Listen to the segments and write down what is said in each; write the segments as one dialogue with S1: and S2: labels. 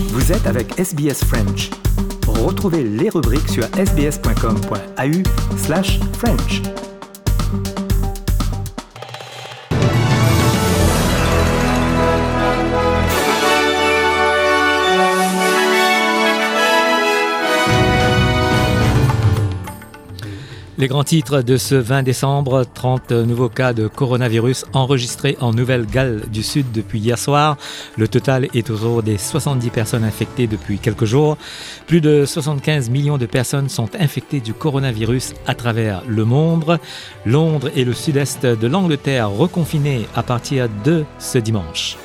S1: Vous êtes avec SBS French. Retrouvez les rubriques sur sbs.com.au/French.
S2: Les grands titres de ce 20 décembre, 30 nouveaux cas de coronavirus enregistrés en Nouvelle-Galles du Sud depuis hier soir. Le total est autour des 70 personnes infectées depuis quelques jours. Plus de 75 millions de personnes sont infectées du coronavirus à travers le monde. Londres et le sud-est de l'Angleterre reconfinés à partir de ce dimanche.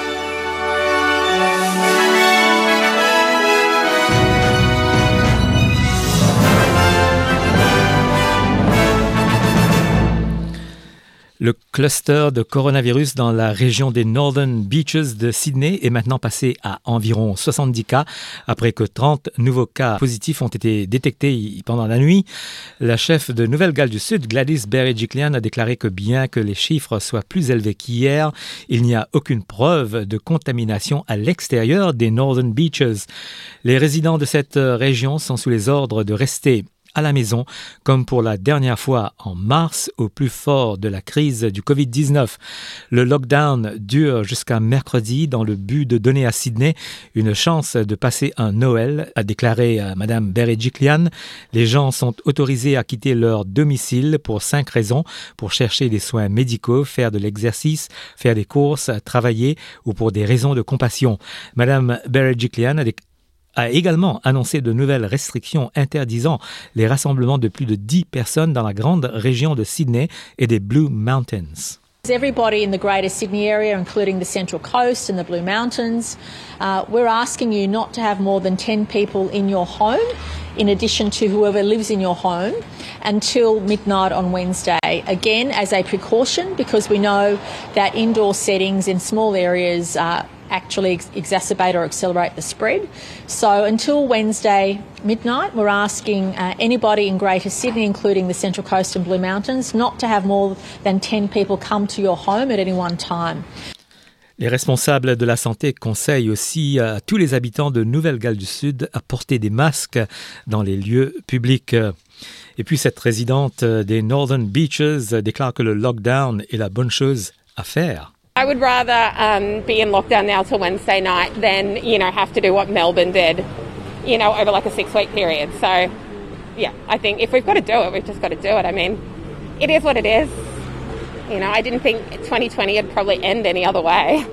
S2: Le cluster de coronavirus dans la région des Northern Beaches de Sydney est maintenant passé à environ 70 cas après que 30 nouveaux cas positifs ont été détectés pendant la nuit. La chef de Nouvelle-Galles du Sud, Gladys Berejiklian, a déclaré que bien que les chiffres soient plus élevés qu'hier, il n'y a aucune preuve de contamination à l'extérieur des Northern Beaches. Les résidents de cette région sont sous les ordres de rester à la maison, comme pour la dernière fois en mars, au plus fort de la crise du Covid-19. Le lockdown dure jusqu'à mercredi dans le but de donner à Sydney une chance de passer un Noël, a déclaré Mme Berejiklian. Les gens sont autorisés à quitter leur domicile pour 5 raisons: pour chercher des soins médicaux, faire de l'exercice, faire des courses, travailler ou pour des raisons de compassion. Mme Berejiklian a également annoncé de nouvelles restrictions interdisant les rassemblements de plus de 10 personnes dans la grande région de Sydney et des Blue Mountains.
S3: Everybody in the Greater Sydney area, including the Central Coast and the Blue Mountains, we're asking you not to have more than 10 people in your home, in addition to whoever lives in your home, until midnight on Wednesday. Again, as a precaution, because we know that indoor settings in small areas actually exacerbate or accelerate the spread. So until Wednesday midnight, we're asking anybody in Greater Sydney, including the Central Coast and Blue Mountains, not to have more than 10 people come to your home at any one time.
S2: Les responsables de la santé conseillent aussi à tous les habitants de Nouvelle-Galles du Sud à porter des masques dans les lieux publics. Et puis cette résidente des Northern Beaches déclare que le lockdown est la bonne chose à faire.
S4: I would rather be in lockdown now till Wednesday night than, have to do what Melbourne did, over like a 6-week period. So, yeah, I think if we've got to do it, we've just got to do it. I mean, it is what it is. I didn't think 2020 would probably end any other way.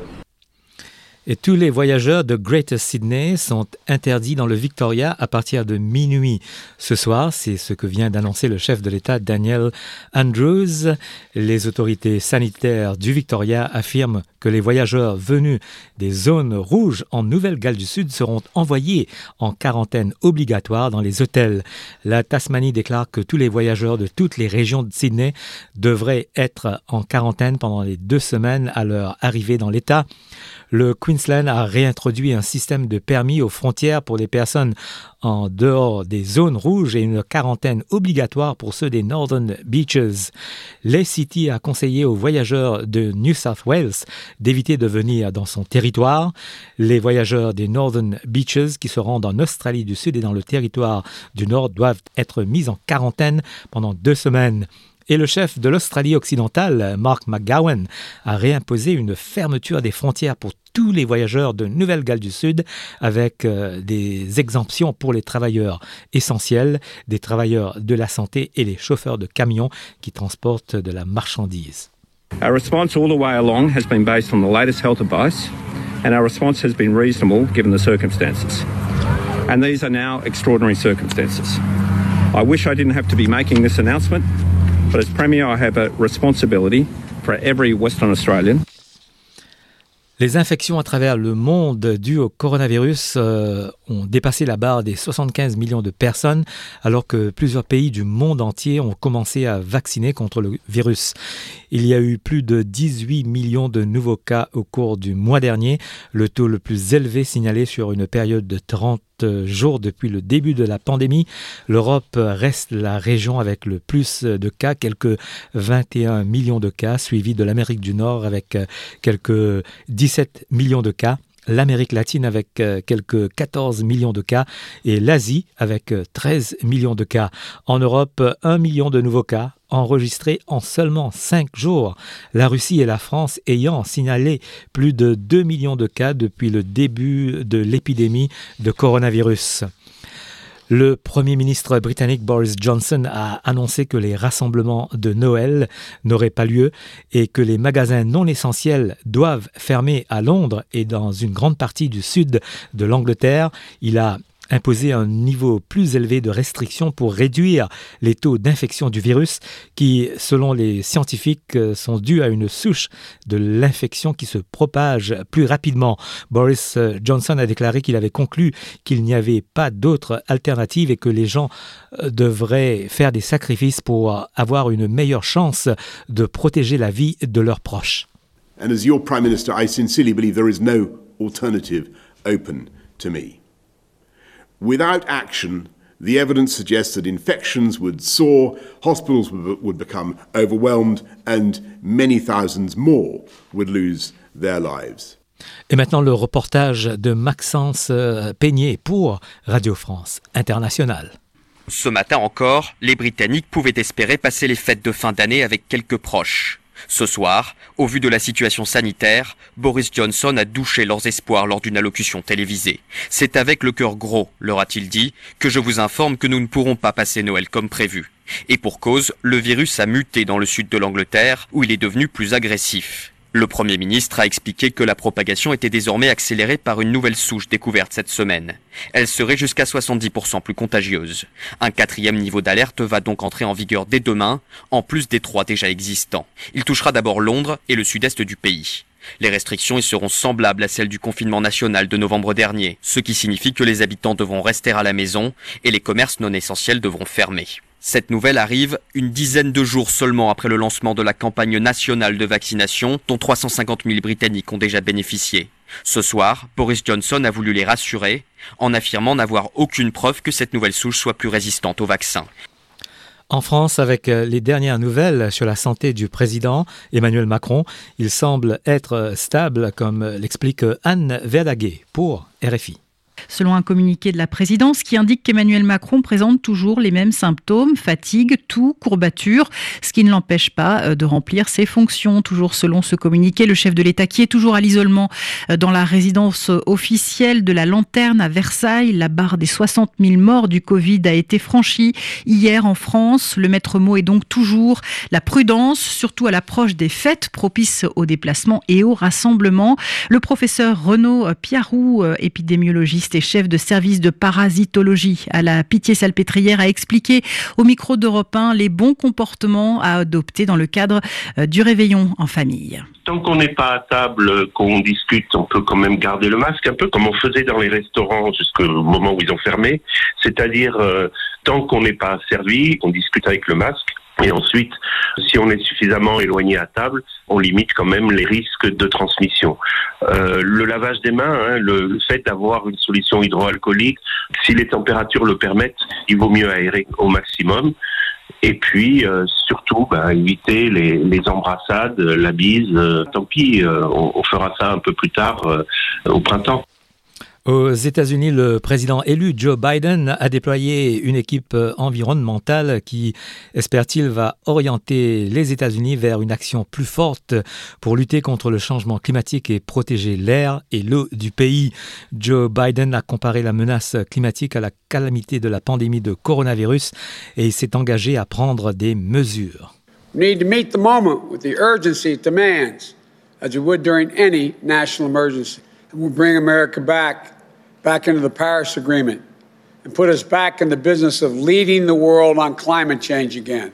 S2: Et tous les voyageurs de Greater Sydney sont interdits dans le Victoria à partir de minuit. Ce soir, c'est ce que vient d'annoncer le chef de l'État Daniel Andrews. Les autorités sanitaires du Victoria affirment que les voyageurs venus des zones rouges en Nouvelle-Galles du Sud seront envoyés en quarantaine obligatoire dans les hôtels. La Tasmanie déclare que tous les voyageurs de toutes les régions de Sydney devraient être en quarantaine pendant les 2 semaines à leur arrivée dans l'État. Le Queensland a réintroduit un système de permis aux frontières pour les personnes en dehors des zones rouges et une quarantaine obligatoire pour ceux des Northern Beaches. l'ACT a conseillé aux voyageurs de New South Wales d'éviter de venir dans son territoire. Les voyageurs des Northern Beaches qui se rendent en Australie du Sud et dans le territoire du Nord doivent être mis en quarantaine pendant 2 semaines. Et le chef de l'Australie occidentale, Mark McGowan, a réimposé une fermeture des frontières pour tous les voyageurs de Nouvelle-Galles du Sud avec des exemptions pour les travailleurs essentiels, des travailleurs de la santé et les chauffeurs de camions qui transportent de la marchandise.
S5: Our response all the way along has been based on the latest health advice, and our response has been reasonable given the circumstances. And these are now extraordinary circumstances. I wish I didn't have to be making this announcement, but as Premier, I have a responsibility for every Western Australian.
S2: Les infections à travers le monde dues au coronavirus ont dépassé la barre des 75 millions de personnes, alors que plusieurs pays du monde entier ont commencé à vacciner contre le virus. Il y a eu plus de 18 millions de nouveaux cas au cours du mois dernier, le taux le plus élevé signalé sur une période de 30 jours depuis le début de la pandémie. L'Europe reste la région avec le plus de cas, quelques 21 millions de cas, suivi de l'Amérique du Nord avec quelques 17 millions de cas. l'Amérique latine avec quelques 14 millions de cas et l'Asie avec 13 millions de cas. En Europe, 1 million de nouveaux cas enregistrés en seulement 5 jours. La Russie et la France ayant signalé plus de 2 millions de cas depuis le début de l'épidémie de coronavirus. Le Premier ministre britannique Boris Johnson a annoncé que les rassemblements de Noël n'auraient pas lieu et que les magasins non essentiels doivent fermer à Londres et dans une grande partie du sud de l'Angleterre. Il a imposer un niveau plus élevé de restrictions pour réduire les taux d'infection du virus qui, selon les scientifiques, sont dus à une souche de l'infection qui se propage plus rapidement. Boris Johnson a déclaré qu'il avait conclu qu'il n'y avait pas d'autre alternative et que les gens devraient faire des sacrifices pour avoir une meilleure chance de protéger la vie de leurs proches.
S6: And as your Prime Minister, I sincerely believe there is no alternative open to me. Without action, the evidence suggests that infections would soar, hospitals would become overwhelmed, and many thousands more would lose their lives.
S2: Et maintenant, le reportage de Maxence Peigné pour Radio France Internationale.
S7: Ce matin encore, les Britanniques pouvaient espérer passer les fêtes de fin d'année avec quelques proches. Ce soir, au vu de la situation sanitaire, Boris Johnson a douché leurs espoirs lors d'une allocution télévisée. C'est avec le cœur gros, leur a-t-il dit, que je vous informe que nous ne pourrons pas passer Noël comme prévu. Et pour cause, le virus a muté dans le sud de l'Angleterre, où il est devenu plus agressif. Le Premier ministre a expliqué que la propagation était désormais accélérée par une nouvelle souche découverte cette semaine. Elle serait jusqu'à 70% plus contagieuse. Un 4e niveau d'alerte va donc entrer en vigueur dès demain, en plus des 3 déjà existants. Il touchera d'abord Londres et le sud-est du pays. Les restrictions y seront semblables à celles du confinement national de novembre dernier, ce qui signifie que les habitants devront rester à la maison et les commerces non essentiels devront fermer. Cette nouvelle arrive une dizaine de jours seulement après le lancement de la campagne nationale de vaccination dont 350 000 Britanniques ont déjà bénéficié. Ce soir, Boris Johnson a voulu les rassurer en affirmant n'avoir aucune preuve que cette nouvelle souche soit plus résistante au vaccin.
S2: En France, avec les dernières nouvelles sur la santé du président Emmanuel Macron, il semble être stable, comme l'explique Anne Verdaguet pour RFI.
S8: Selon un communiqué de la présidence qui indique qu'Emmanuel Macron présente toujours les mêmes symptômes, fatigue, toux, courbature, ce qui ne l'empêche pas de remplir ses fonctions. Toujours selon ce communiqué, le chef de l'État qui est toujours à l'isolement dans la résidence officielle de la Lanterne à Versailles. La barre des 60 000 morts du Covid a été franchie hier en France. Le maître mot est donc toujours la prudence, surtout à l'approche des fêtes propices aux déplacements et aux rassemblements. Le professeur Renaud Piarou, épidémiologiste et chef de service de parasitologie à la Pitié-Salpêtrière, a expliqué au micro d'Europe 1 les bons comportements à adopter dans le cadre du réveillon en famille.
S9: Tant qu'on n'est pas à table, qu'on discute, on peut quand même garder le masque, un peu comme on faisait dans les restaurants jusqu'au moment où ils ont fermé. C'est-à-dire, tant qu'on n'est pas servi, on discute avec le masque. Et ensuite, si on est suffisamment éloigné à table, on limite quand même les risques de transmission. Le lavage des mains, le fait d'avoir une solution hydroalcoolique, si les températures le permettent, il vaut mieux aérer au maximum. Et puis, surtout, éviter les embrassades, la bise. Tant pis, on fera ça un peu plus tard, au printemps.
S2: Aux États-Unis, le président élu Joe Biden a déployé une équipe environnementale qui, espère-t-il, va orienter les États-Unis vers une action plus forte pour lutter contre le changement climatique et protéger l'air et l'eau du pays. Joe Biden a comparé la menace climatique à la calamité de la pandémie de coronavirus et il s'est engagé à prendre des mesures.
S10: We need to meet the moment with the urgency it demands, as we would during any national emergency. We'll bring America back into the Paris Agreement and put us back in the business of leading the world on climate change again.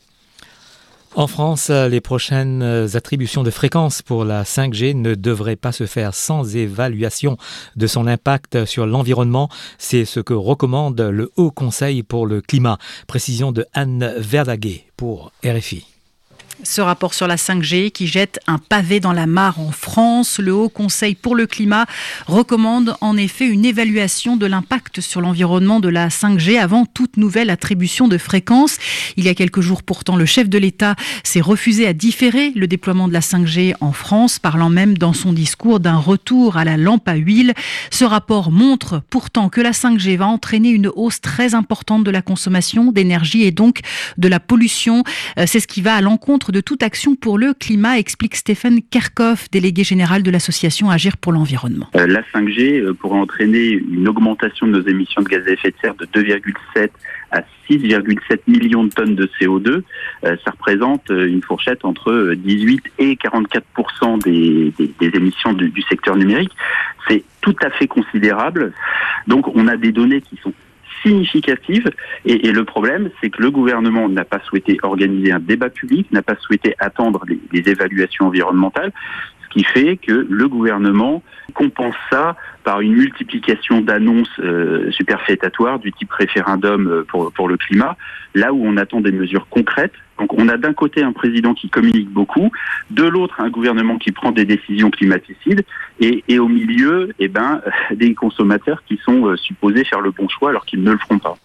S2: En France, les prochaines attributions de fréquences pour la 5G ne devraient pas se faire sans évaluation de son impact sur l'environnement. C'est ce que recommande le Haut Conseil pour le climat. Précision de Anne Verdaguet pour RFI.
S8: Ce rapport sur la 5G qui jette un pavé dans la mare en France. Le Haut Conseil pour le climat recommande en effet une évaluation de l'impact sur l'environnement de la 5G avant toute nouvelle attribution de fréquence. Il y a quelques jours pourtant, le chef de l'État s'est refusé à différer le déploiement de la 5G en France, parlant même dans son discours d'un retour à la lampe à huile. Ce rapport montre pourtant que la 5G va entraîner une hausse très importante de la consommation d'énergie et donc de la pollution. C'est ce qui va à l'encontre de toute action pour le climat, explique Stéphane Kerkhoff, délégué général de l'association Agir pour l'environnement.
S11: La 5G pourrait entraîner une augmentation de nos émissions de gaz à effet de serre de 2,7 à 6,7 millions de tonnes de CO2. Ça représente une fourchette entre 18 et 44% des émissions du secteur numérique. C'est tout à fait considérable. Donc on a des données qui sont significative et le problème, c'est que le gouvernement n'a pas souhaité organiser un débat public, n'a pas souhaité attendre les évaluations environnementales, ce qui fait que le gouvernement compense ça par une multiplication d'annonces superfétatoires du type référendum pour le climat, là où on attend des mesures concrètes. Donc on a d'un côté un président qui communique beaucoup, de l'autre un gouvernement qui prend des décisions climaticides et au milieu des consommateurs qui sont supposés faire le bon choix alors qu'ils ne le feront pas.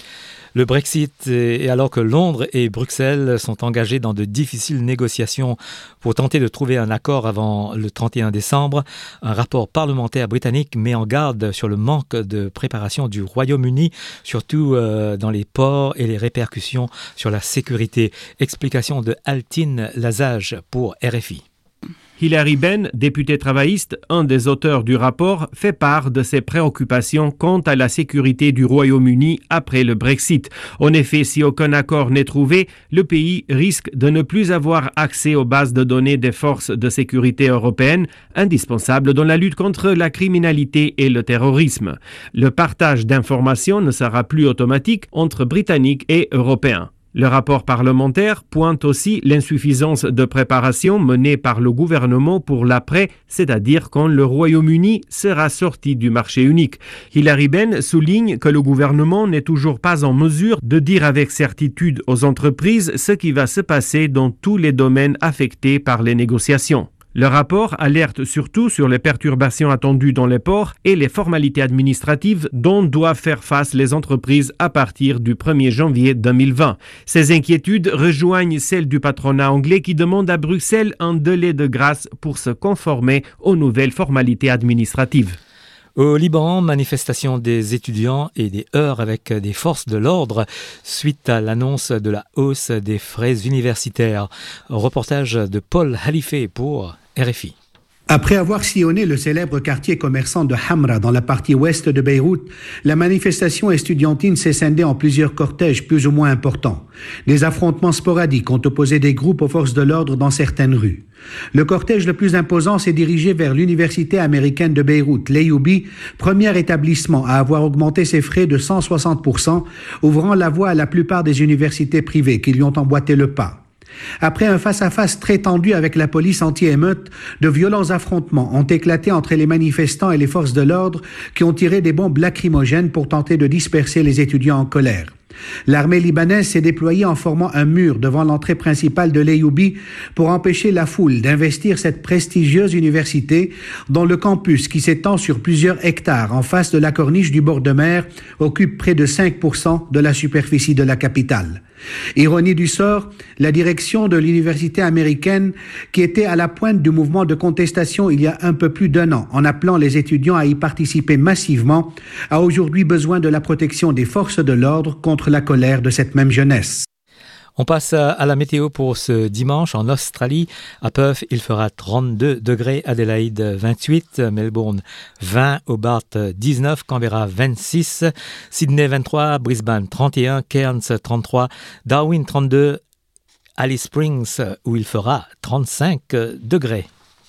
S2: Le Brexit, et alors que Londres et Bruxelles sont engagés dans de difficiles négociations pour tenter de trouver un accord avant le 31 décembre, un rapport parlementaire britannique met en garde sur le manque de préparation du Royaume-Uni, surtout dans les ports et les répercussions sur la sécurité. Explication de Altine Lazage pour RFI.
S12: Hilary Benn, député travailliste, un des auteurs du rapport, fait part de ses préoccupations quant à la sécurité du Royaume-Uni après le Brexit. En effet, si aucun accord n'est trouvé, le pays risque de ne plus avoir accès aux bases de données des forces de sécurité européennes, indispensables dans la lutte contre la criminalité et le terrorisme. Le partage d'informations ne sera plus automatique entre Britanniques et Européens. Le rapport parlementaire pointe aussi l'insuffisance de préparation menée par le gouvernement pour l'après, c'est-à-dire quand le Royaume-Uni sera sorti du marché unique. Hilary Benn souligne que le gouvernement n'est toujours pas en mesure de dire avec certitude aux entreprises ce qui va se passer dans tous les domaines affectés par les négociations. Le rapport alerte surtout sur les perturbations attendues dans les ports et les formalités administratives dont doivent faire face les entreprises à partir du 1er janvier 2020. Ces inquiétudes rejoignent celles du patronat anglais qui demande à Bruxelles un délai de grâce pour se conformer aux nouvelles formalités administratives.
S2: Au Liban, manifestation des étudiants et des heurts avec des forces de l'ordre suite à l'annonce de la hausse des frais universitaires. Reportage de Paul Halifé pour RFI.
S13: Après avoir sillonné le célèbre quartier commerçant de Hamra dans la partie ouest de Beyrouth, la manifestation estudiantine s'est scindée en plusieurs cortèges plus ou moins importants. Des affrontements sporadiques ont opposé des groupes aux forces de l'ordre dans certaines rues. Le cortège le plus imposant s'est dirigé vers l'université américaine de Beyrouth, l'Ayoubie, premier établissement à avoir augmenté ses frais de 160%, ouvrant la voie à la plupart des universités privées qui lui ont emboîté le pas. Après un face-à-face très tendu avec la police anti-émeute, de violents affrontements ont éclaté entre les manifestants et les forces de l'ordre qui ont tiré des bombes lacrymogènes pour tenter de disperser les étudiants en colère. L'armée libanaise s'est déployée en formant un mur devant l'entrée principale de l'Ayoubie pour empêcher la foule d'investir cette prestigieuse université dont le campus, qui s'étend sur plusieurs hectares en face de la corniche du bord de mer, occupe près de 5% de la superficie de la capitale. Ironie du sort, la direction de l'université américaine, qui était à la pointe du mouvement de contestation il y a un peu plus d'un an, en appelant les étudiants à y participer massivement, a aujourd'hui besoin de la protection des forces de l'ordre contre la colère de cette même jeunesse.
S2: On passe à la météo pour ce dimanche en Australie. À Perth, il fera 32 degrés, Adélaïde 28, Melbourne 20, Hobart 19, Canberra 26, Sydney 23, Brisbane 31, Cairns 33, Darwin 32, Alice Springs où il fera 35 degrés.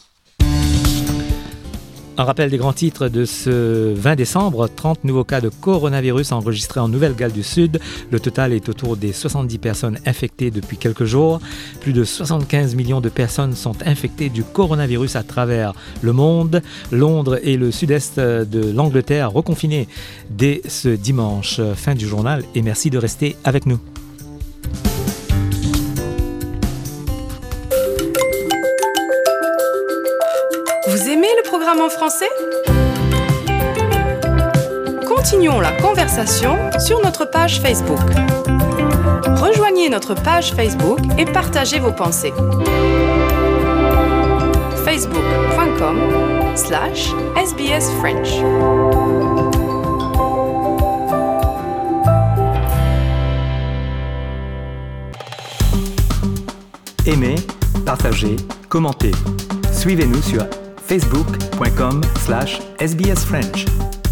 S2: Un rappel des grands titres de ce 20 décembre, 30 nouveaux cas de coronavirus enregistrés en Nouvelle-Galles du Sud. Le total est autour des 70 personnes infectées depuis quelques jours. Plus de 75 millions de personnes sont infectées du coronavirus à travers le monde. Londres et le sud-est de l'Angleterre reconfinés dès ce dimanche. Fin du journal et merci de rester avec nous.
S14: en français? Continuons la conversation sur notre page Facebook. Rejoignez notre page Facebook et partagez vos pensées. facebook.com/SBS French.
S1: Aimez, partagez, commentez. Suivez-nous sur facebook.com/SBS French.